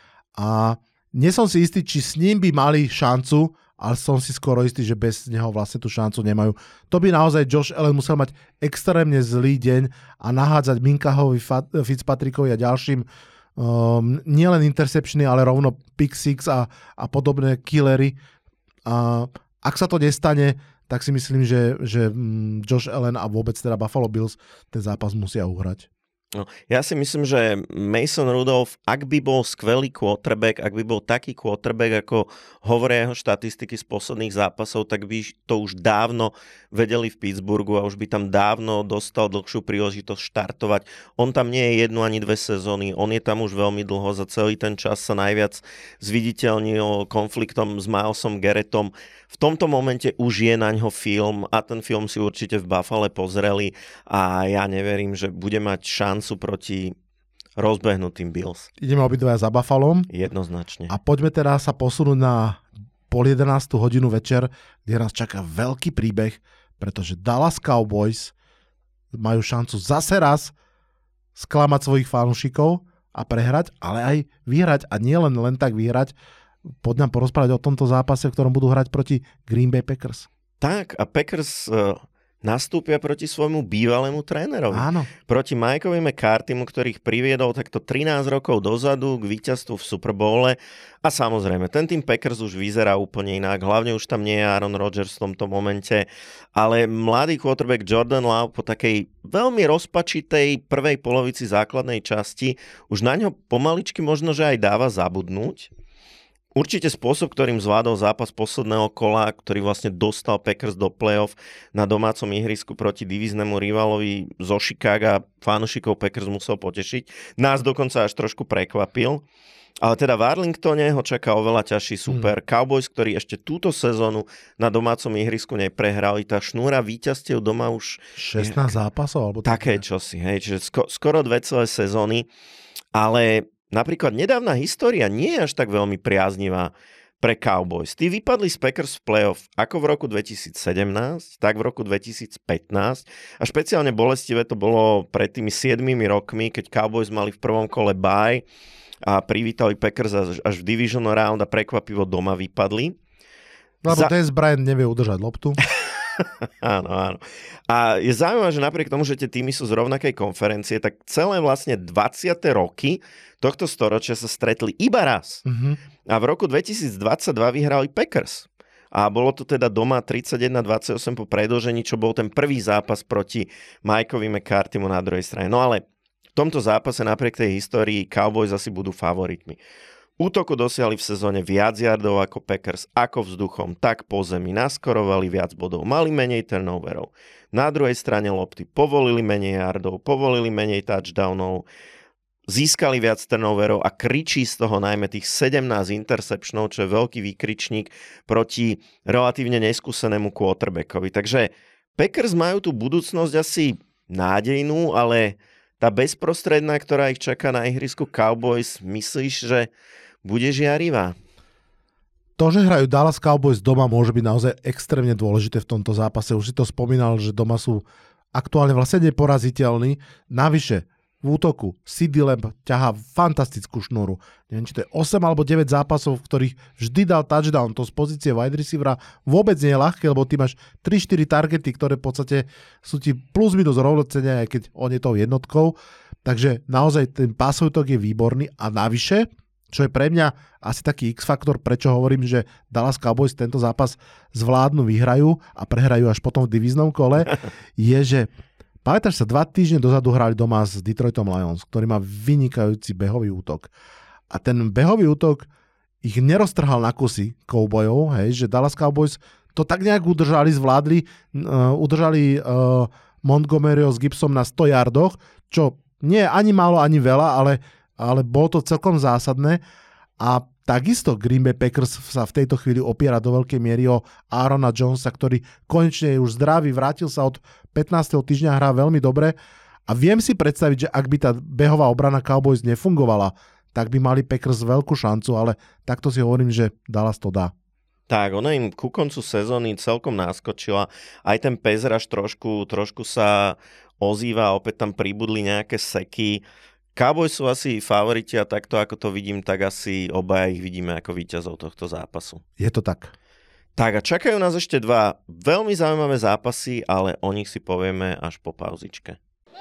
a nie som si istý, či s ním by mali šancu, ale som si skoro istý, že bez neho vlastne tú šancu nemajú. To by naozaj Josh Allen musel mať extrémne zlý deň a nahádzať Minkahovi, Fitzpatrickovi a ďalším um, nielen interceptiony, ale rovno pick six a, a podobné killery. A ak sa to nestane, tak si myslím, že, že Josh Allen a vôbec teda Buffalo Bills ten zápas musia uhrať. No, ja si myslím, že Mason Rudolph, ak by bol skvelý quarterback, ak by bol taký quarterback, ako hovoria jeho štatistiky z posledných zápasov, tak by to už dávno vedeli v Pittsburghu a už by tam dávno dostal dlhšiu príležitosť štartovať. On tam nie je jednu ani dve sezóny, on je tam už veľmi dlho, za celý ten čas sa najviac zviditeľnil konfliktom s Mylesom Garrettom. V tomto momente už je na ňo film a ten film si určite v Buffale pozreli a ja neverím, že bude mať šancu proti rozbehnutým Bills. Ideme obidvaja za Buffalom. Jednoznačne. A poďme teraz sa posunúť na pol jedenástu hodinu večer, kde nás čaká veľký príbeh, pretože Dallas Cowboys majú šancu zase raz sklamať svojich fanúšikov a prehrať, ale aj vyhrať a nie len, len tak vyhrať. Poď nám porozprávať o tomto zápase, v ktorom budú hrať proti Green Bay Packers. Tak, a Packers uh, nastúpia proti svojmu bývalému trénerovi. Áno. Proti Mikeovi McCarthymu, ktorých priviedol takto trinásť rokov dozadu k víťazstvu v Super Bowle. A samozrejme, ten tým Packers už vyzerá úplne inak. Hlavne už tam nie je Aaron Rodgers v tomto momente. Ale mladý quarterback Jordan Love po takej veľmi rozpačitej prvej polovici základnej časti už na ňo pomaličky možno, že aj dáva zabudnúť. Určite spôsob, ktorým zvládol zápas posledného kola, ktorý vlastne dostal Packers do playoff na domácom ihrisku proti divíznemu rivalovi zo Chicaga, fanúšikov Packers musel potešiť. Nás dokonca až trošku prekvapil. Ale teda v Arlingtone ho čaká oveľa ťažší super. Hmm. Cowboys, ktorí ešte túto sezónu na domácom ihrisku neprehrali, tá šnúra víťazstiev doma už... šestnásť zápasov? Alebo také čosi, hej, čiže sko- skoro dve celé sezóny, ale... Napríklad nedávna história nie je až tak veľmi priaznivá pre Cowboys. Tí vypadli z Packers v playoff ako v roku dvetisícsedemnásť, tak v roku dvetisícpätnásť a špeciálne bolestivé to bolo pred tými siedmimi rokmi, keď Cowboys mali v prvom kole bye a privítali Packers až, až v divisional round a prekvapivo doma vypadli. Lebo Za... Dez Bryant nevie udržať loptu. Áno, áno. A je zaujímavé, že napriek tomu, že tie týmy sú z rovnakej konferencie, tak celé vlastne dvadsiate roky tohto storočia sa stretli iba raz. Uh-huh. A v roku dvetisícdvadsaťdva vyhrali Packers. A bolo to teda doma tridsaťjeden dvadsaťosem po predĺžení, čo bol ten prvý zápas proti Mikeovi McCarthymu na druhej strane. No ale v tomto zápase napriek tej histórii Cowboys asi budú favoritmi. Útoku dosiahli v sezóne viac yardov ako Packers, ako vzduchom, tak po zemi. Naskorovali viac bodov, mali menej turnoverov. Na druhej strane lopty povolili menej yardov, povolili menej touchdownov, získali viac turnoverov a kričí z toho najmä tých sedemnásť interceptionov, čo je veľký výkričník proti relatívne neskúsenému quarterbackovi. Takže Packers majú tú budúcnosť asi nádejnú, ale tá bezprostredná, ktorá ich čaká na ihrisku Cowboys, myslíš, že bude žiarivá? To, že hrajú Dallas Cowboys doma, môže byť naozaj extrémne dôležité v tomto zápase. Už si to spomínal, že doma sú aktuálne vlastne neporaziteľní. Navyše, v útoku C D Lamb ťahá fantastickú šnúru. Neviem, či to je osem alebo deväť zápasov, v ktorých vždy dal touchdown. To z pozície wide receivera vôbec nie je ľahké, lebo ty máš tri štyri targety, ktoré v podstate sú ti plus minus rovnocenne, aj keď on je tou jednotkou. Takže naozaj ten pásový útok je výborný a navyše, čo je pre mňa asi taký X-faktor, prečo hovorím, že Dallas Cowboys tento zápas zvládnu, vyhrajú a prehrajú až potom v divíznom kole, je, že pamätáš sa, dva týždne dozadu hrali doma s Detroitom Lions, ktorý má vynikajúci behový útok. A ten behový útok ich neroztrhal na kusy Cowboyov, hej, že Dallas Cowboys to tak nejak udržali, zvládli, uh, udržali uh, Montgomeryho s Gibsom na sto yardoch, čo nie ani málo, ani veľa, ale, ale bolo to celkom zásadné a takisto Green Bay Packers sa v tejto chvíli opiera do veľkej miery o Aarona Jonesa, ktorý konečne je už zdravý, vrátil sa od pätnásteho týždňa, hrá veľmi dobre a viem si predstaviť, že ak by tá behová obrana Cowboys nefungovala, tak by mali Packers veľkú šancu, ale takto si hovorím, že Dallas to dá. Tak, ona im ku koncu sezóny celkom naskočila. Aj ten pass rush trošku, trošku sa ozýva, opäť tam pribudli nejaké seky. Cowboys sú asi favoriti a takto, ako to vidím, tak asi obaja ich vidíme ako víťazov tohto zápasu. Je to tak. Tak a čakajú nás ešte dva veľmi zaujímavé zápasy, ale o nich si povieme až po pauzičke.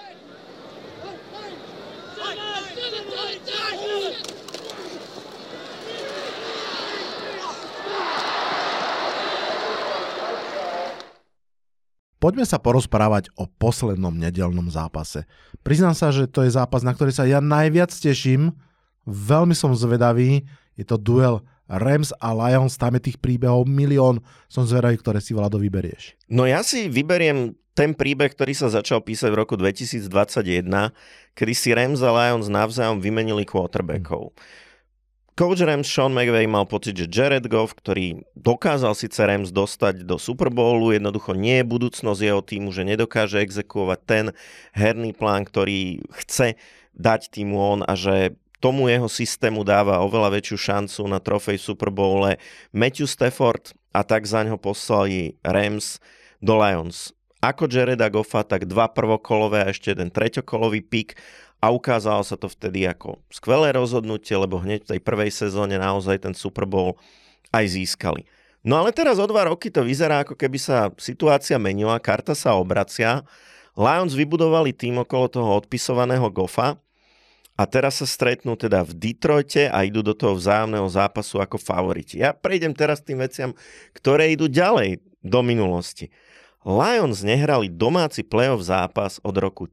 Poďme sa porozprávať o poslednom nedeľnom zápase. Priznám sa, že to je zápas, na ktorý sa ja najviac teším. Veľmi som zvedavý. Je to duel Rams a Lions, tam je tých príbehov milión. Som zvedavý, ktoré si, Vlado, vyberieš. No ja si vyberiem ten príbeh, ktorý sa začal písať v roku dvetisícdvadsaťjeden, kedy si Rams a Lions navzájom vymenili quarterbackov. Hmm. Coach Rams Sean McVay mal pocit, že Jared Goff, ktorý dokázal síce Rams dostať do Super Bowlu, jednoducho nie je budúcnosť jeho týmu, že nedokáže exekuovať ten herný plán, ktorý chce dať týmu on a že tomu jeho systému dáva oveľa väčšiu šancu na trofej v Super Bowle Matthew Stafford a tak za ňo poslali Rams do Lions. Ako Jareda Goffa, tak dva prvokolové a ešte jeden treťokolový pik. A ukázalo sa to vtedy ako skvelé rozhodnutie, lebo hneď v tej prvej sezóne naozaj ten Super Bowl aj získali. No ale teraz o dva roky to vyzerá, ako keby sa situácia menila, karta sa obracia. Lions vybudovali tým okolo toho odpisovaného Goffa a teraz sa stretnú teda v Detroite a idú do toho vzájomného zápasu ako favoriti. Ja prejdem teraz tým veciam, ktoré idú ďalej do minulosti. Lions nehrali domáci playoff zápas od roku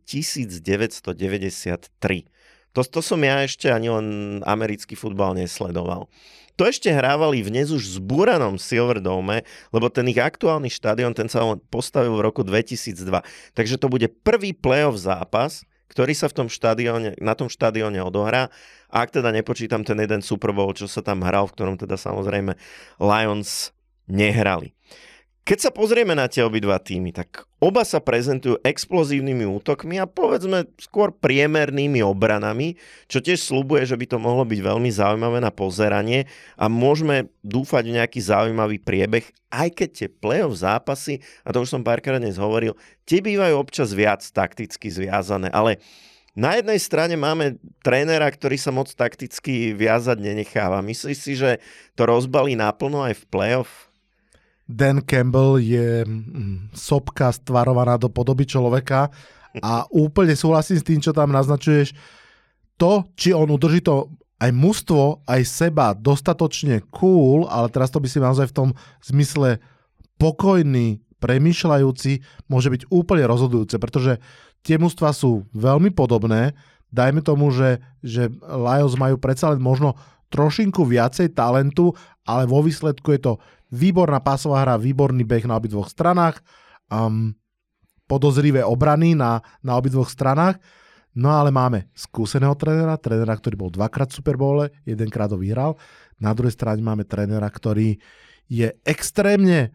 devätnásťstodeväťdesiattri. To, to som ja ešte ani len americký futbal nesledoval. To ešte hrávali v dnes už zbúranom Silverdome, lebo ten ich aktuálny štadión, ten sa postavil v roku dvetisícdva. Takže to bude prvý playoff zápas, ktorý sa v tom štadióne, na tom štadióne odohrá. A ak teda nepočítam ten jeden Super Bowl, čo sa tam hral, v ktorom teda samozrejme Lions nehrali. Keď sa pozrieme na tie obidva týmy, tak oba sa prezentujú explozívnymi útokmi a povedzme skôr priemernými obranami, čo tiež sľubuje, že by to mohlo byť veľmi zaujímavé na pozeranie a môžeme dúfať v nejaký zaujímavý priebeh, aj keď tie playoff zápasy, a to už som párkrát dnes hovoril, tie bývajú občas viac takticky zviazané, ale na jednej strane máme trénera, ktorý sa moc takticky viazať nenecháva. Myslíš si, že to rozbalí naplno aj v playoff? Dan Campbell je sopka stvarovaná do podoby človeka a úplne súhlasím s tým, čo tam naznačuješ. To, či on udrží to aj mužstvo, aj seba dostatočne cool, ale teraz to by si naozaj v tom zmysle pokojný, premýšľajúci, môže byť úplne rozhodujúce, pretože tie mužstva sú veľmi podobné. Dajme tomu, že, že Lions majú predsa len možno trošinku viacej talentu, ale vo výsledku je to výborná pásová hra, výborný beh na obidvoch stranách, um, podozrivé obrany na, na obidvoch stranách, no ale máme skúseného trénera, trénera, ktorý bol dvakrát v Super Bowle, jedenkrát ho vyhral, na druhej strane máme trénera, ktorý je extrémne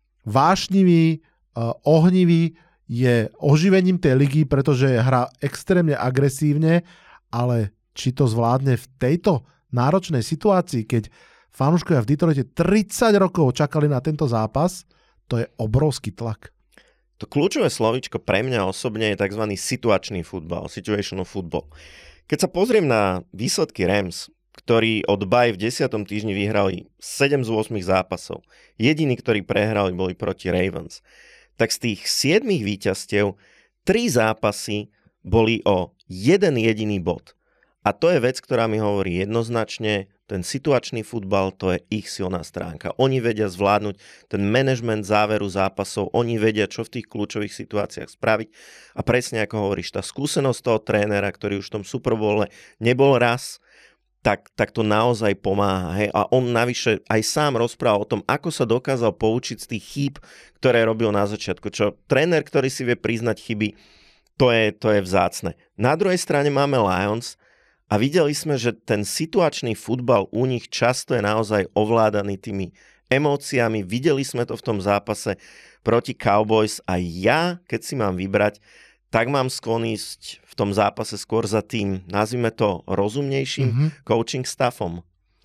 vášnivý, uh, ohnivý, je oživením tej ligy, pretože hrá extrémne agresívne, ale či to zvládne v tejto náročnej situácii, keď fanúškovia v Detroite tridsať rokov čakali na tento zápas, to je obrovský tlak. To kľúčové slovíčko pre mňa osobne je tzv. Situačný futbal, situational football. Keď sa pozriem na výsledky Rams, ktorí od bye v desiatom týždni vyhrali sedem z ôsmich zápasov, jediní, ktorí prehrali, boli proti Ravens, tak z tých siedmich víťazstiev tri zápasy boli o jeden jediný bod. A to je vec, ktorá mi hovorí jednoznačne, ten situačný futbal, to je ich silná stránka. Oni vedia zvládnuť ten manažment záveru zápasov, oni vedia, čo v tých kľúčových situáciách spraviť. A presne ako hovoríš, tá skúsenosť toho trénera, ktorý už v tom Super Bowle nebol raz, tak, tak to naozaj pomáha. Hej? A on navyše aj sám rozprával o tom, ako sa dokázal poučiť z tých chýb, ktoré robil na začiatku. Čo tréner, ktorý si vie priznať chyby, to je, to je vzácne. Na druhej strane máme Lions a videli sme, že ten situačný futbal u nich často je naozaj ovládaný tými emóciami. Videli sme to v tom zápase proti Cowboys a ja, keď si mám vybrať, tak mám sklon ísť v tom zápase skôr za tým, nazvime to rozumnejším mm-hmm. coaching staffom.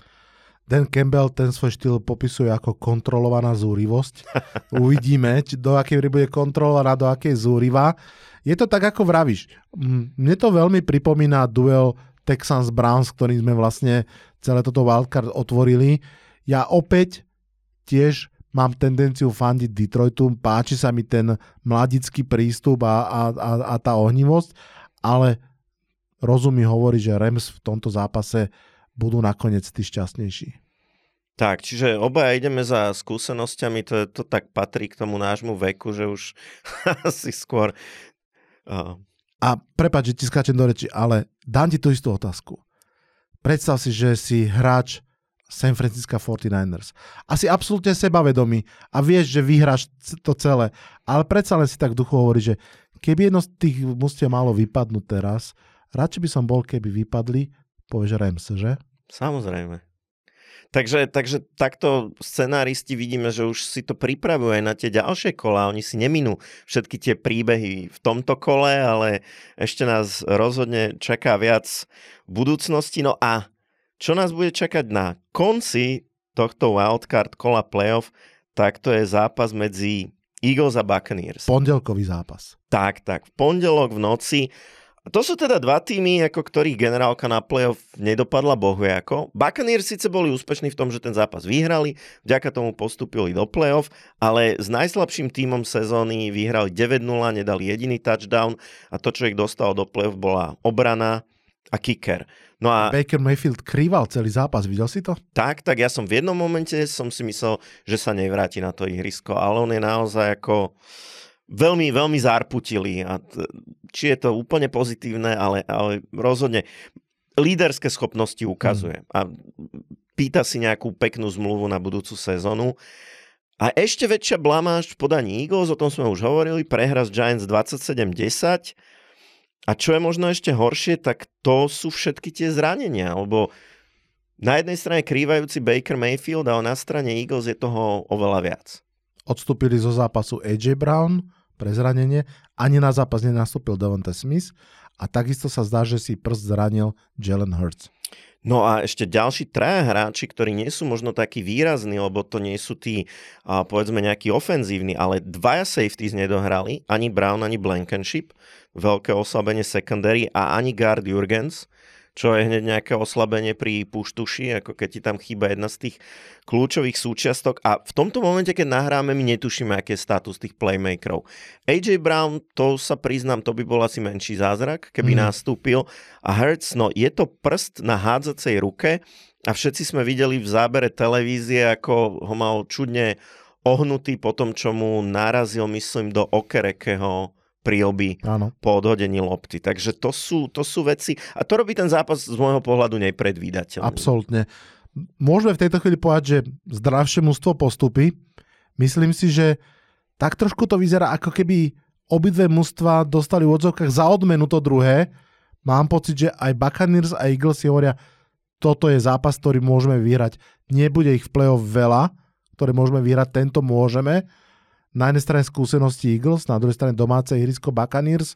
Dan Campbell ten svoj štýl popisuje ako kontrolovaná zúrivosť. Uvidíme, či do akej bude kontrolovaná, do akej zúriva. Je to tak, ako vravíš. Mne to veľmi pripomína duel Texans Browns, ktorým sme vlastne celé toto wildcard otvorili. Ja opäť tiež mám tendenciu fandiť Detroitu, páči sa mi ten mladický prístup a, a, a, a tá ohnivosť, ale rozum mi hovorí, že Rams v tomto zápase budú nakoniec tí šťastnejší. Tak, čiže obaja ideme za skúsenosťami, to, to tak patrí k tomu nášmu veku, že už asi skôr... Uh... A prepáč, že ti skáčem do reči, ale dám ti tú istú otázku. Predstav si, že si hráč San Francisco forty-niners. Asi absolútne sebavedomý a vieš, že vyhráš to celé. Ale predsa len si tak v duchu hovorí, že keby jedno z tých mužstiev malo vypadnúť teraz, radšej by som bol, keby vypadli, povieš Rams, že? Samozrejme. Takže, takže takto scenáristi vidíme, že už si to pripravujú aj na tie ďalšie kola. Oni si neminú všetky tie príbehy v tomto kole, ale ešte nás rozhodne čaká viac v budúcnosti. No a čo nás bude čakať na konci tohto wildcard kola playoff, tak to je zápas medzi Eagles a Buccaneers. Pondelkový zápas. Tak, tak. V pondelok v noci. To sú teda dva týmy, ako ktorých generálka na playoff nedopadla bohvie ako. Buccaneers síce boli úspešní v tom, že ten zápas vyhrali, vďaka tomu postúpili do playoff, ale s najslabším tímom sezóny vyhrali deväť nula, nedali jediný touchdown a to, čo ich dostalo do playoff, bola obrana a kicker. No a Baker Mayfield krýval celý zápas, videl si to? Tak, tak ja som v jednom momente som si myslel, že sa nevráti na to ihrisko, ale on je naozaj ako veľmi, veľmi zárputilý. A t- či je to úplne pozitívne, ale, ale rozhodne líderské schopnosti ukazuje. Mm. A pýta si nejakú peknú zmluvu na budúcu sezónu. A ešte väčšia blamáž v podaní Eagles, o tom sme už hovorili, prehra z Giants dvadsaťsedem desať. A čo je možno ešte horšie, tak to sú všetky tie zranenia, lebo na jednej strane krývajúci Baker Mayfield, ale na strane Eagles je toho oveľa viac. Odstúpili zo zápasu á jé Brown pre zranenie, ani na zápas nenastúpil Devonta Smith a takisto sa zdá, že si prst zranil Jalen Hurts. No a ešte ďalší traja hráči, ktorí nie sú možno takí výrazní, lebo to nie sú tí, a povedzme, nejakí ofenzívni, ale dvaja safeties nedohrali, ani Brown, ani Blankenship, veľké oslabenie secondary a ani guard Jurgens, čo je hneď nejaké oslabenie pri puštuši, ako keď ti tam chýba jedna z tých kľúčových súčiastok. A v tomto momente, keď nahráme, my netušíme, aký je status tých playmakerov. á jé Brown, to sa priznám, to by bol asi menší zázrak, keby mm. nastúpil. A Hurts, no je to prst na hádzacej ruke a všetci sme videli v zábere televízie, ako ho mal čudne ohnutý po tom, čo mu narazil, myslím, do okerekého prílby po odhodení lopty. Takže to sú, to sú veci. A to robí ten zápas z môjho pohľadu nepredvídateľný. Absolútne. Môžeme v tejto chvíli povedať, že zdravšie mužstvo postupy. Myslím si, že tak trošku to vyzerá, ako keby obidve mužstva dostali v odzovkách za odmenu to druhé. Mám pocit, že aj Buccaneers a Eagles si hovoria, toto je zápas, ktorý môžeme vyhrať. Nebude ich v play-off veľa, ktoré môžeme vyhrať, tento môžeme. Na jednej strane skúsenosti Eagles, na druhej strane domáce ihrisko Buccaneers.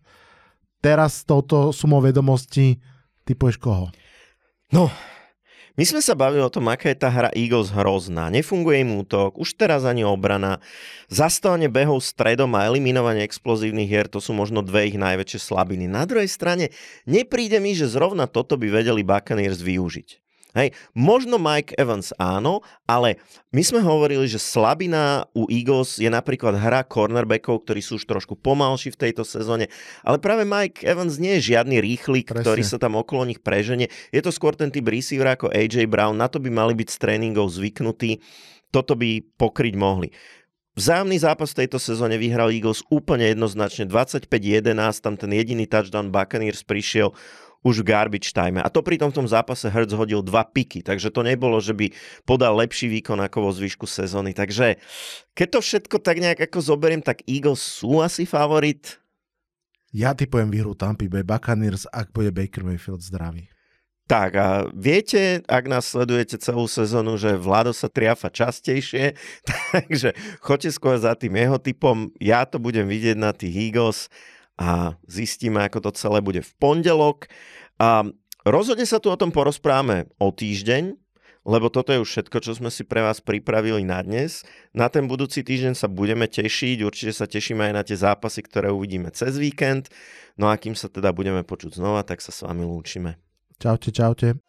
Teraz s touto sumou vedomostí typuješ koho? No, my sme sa bavili o tom, aká je tá hra Eagles hrozná. Nefunguje im útok, už teraz ani obrana. Zastavanie behov stredom a eliminovanie explozívnych hier, to sú možno dve ich najväčšie slabiny. Na druhej strane, nepríde mi, že zrovna toto by vedeli Buccaneers využiť. Hej, možno Mike Evans áno, ale my sme hovorili, že slabina u Eagles je napríklad hra cornerbackov, ktorí sú už trošku pomalší v tejto sezóne, ale práve Mike Evans nie je žiadny rýchlik, Presne. ktorý sa tam okolo nich preženie. Je to skôr ten typ receiver ako á jé Brown, na to by mali byť z tréningov zvyknutí, toto by pokryť mohli. Vzájomný zápas v tejto sezóne vyhral Eagles úplne jednoznačne dvadsaťpäť jedenásť, tam ten jediný touchdown Buccaneers prišiel už v garbage time. A to pritom v tom zápase Hurts hodil dva piky, takže to nebolo, že by podal lepší výkon ako vo zvyšku sezóny. Takže keď to všetko tak nejak ako zoberiem, tak Eagles sú asi favorit? Ja typujem výhru Tampa Bay Buccaneers, ak bude Baker Mayfield zdravý. Tak a viete, ak nás sledujete celú sezónu, že Vlado sa triafa častejšie, takže choďte skôr za tým jeho typom. Ja to budem vidieť na tých Eagles a zistíme, ako to celé bude v pondelok. A rozhodne sa tu o tom porozprávame o týždeň, lebo toto je už všetko, čo sme si pre vás pripravili na dnes. Na ten budúci týždeň sa budeme tešiť, určite sa tešíme aj na tie zápasy, ktoré uvidíme cez víkend. No a kým sa teda budeme počuť znova, tak sa s vami lúčime. Čaute, čaute.